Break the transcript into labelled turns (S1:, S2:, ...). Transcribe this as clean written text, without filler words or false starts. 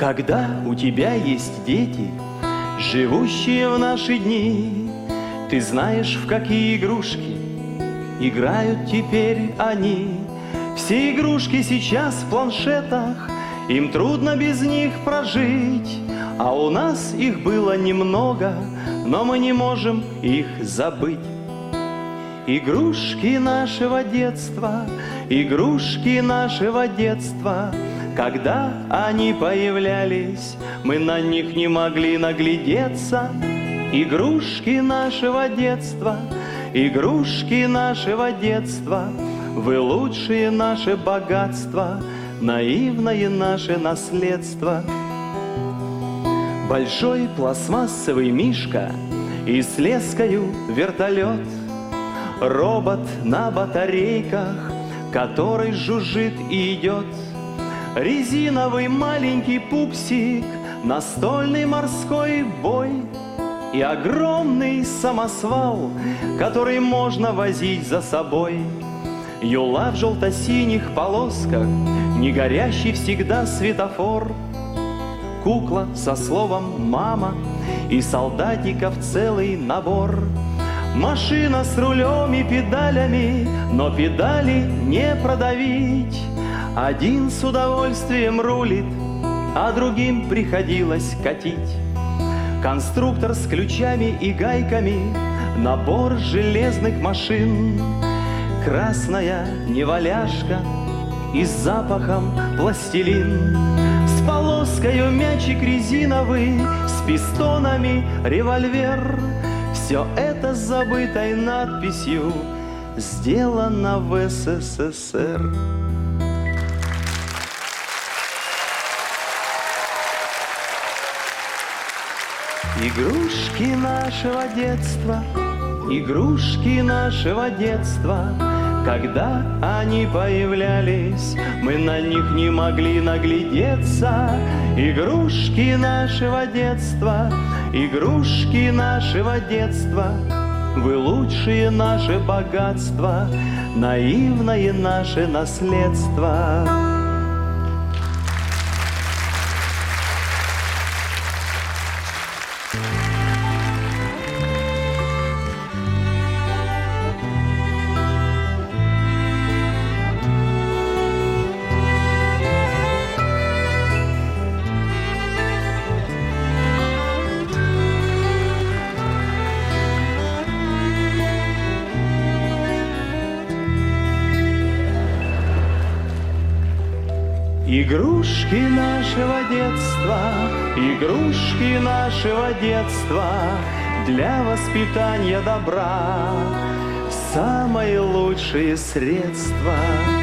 S1: Когда у тебя есть дети, живущие в наши дни, ты знаешь, в какие игрушки играют теперь они. Все игрушки сейчас в планшетах, им трудно без них прожить. А у нас их было немного, но мы не можем их забыть. Игрушки нашего детства, игрушки нашего детства, когда они появлялись, мы на них не могли наглядеться. Игрушки нашего детства, игрушки нашего детства, вы лучшие наше богатство, наивное наше наследство. Большой пластмассовый мишка и с лескою вертолет, робот на батарейках, который жужжит и идет, резиновый маленький пупсик, настольный морской бой и огромный самосвал, который можно возить за собой. Юла в желто-синих полосках, не горящий всегда светофор, кукла со словом «мама» и солдатиков целый набор. Машина с рулем и педалями, но педали не продавить. Один с удовольствием рулит, а другим приходилось катить. Конструктор с ключами и гайками, набор железных машин, красная неваляшка и с запахом пластилин, с полоскою мячик резиновый, с пистонами револьвер. Все это с забытой надписью «Сделано в СССР». Игрушки нашего детства, игрушки нашего детства, когда они появлялись, мы на них не могли наглядеться. Игрушки нашего детства, игрушки нашего детства, вы лучшие наше богатство, наивное наше наследство. Игрушки нашего детства, игрушки нашего детства, для воспитания добра самые лучшие средства.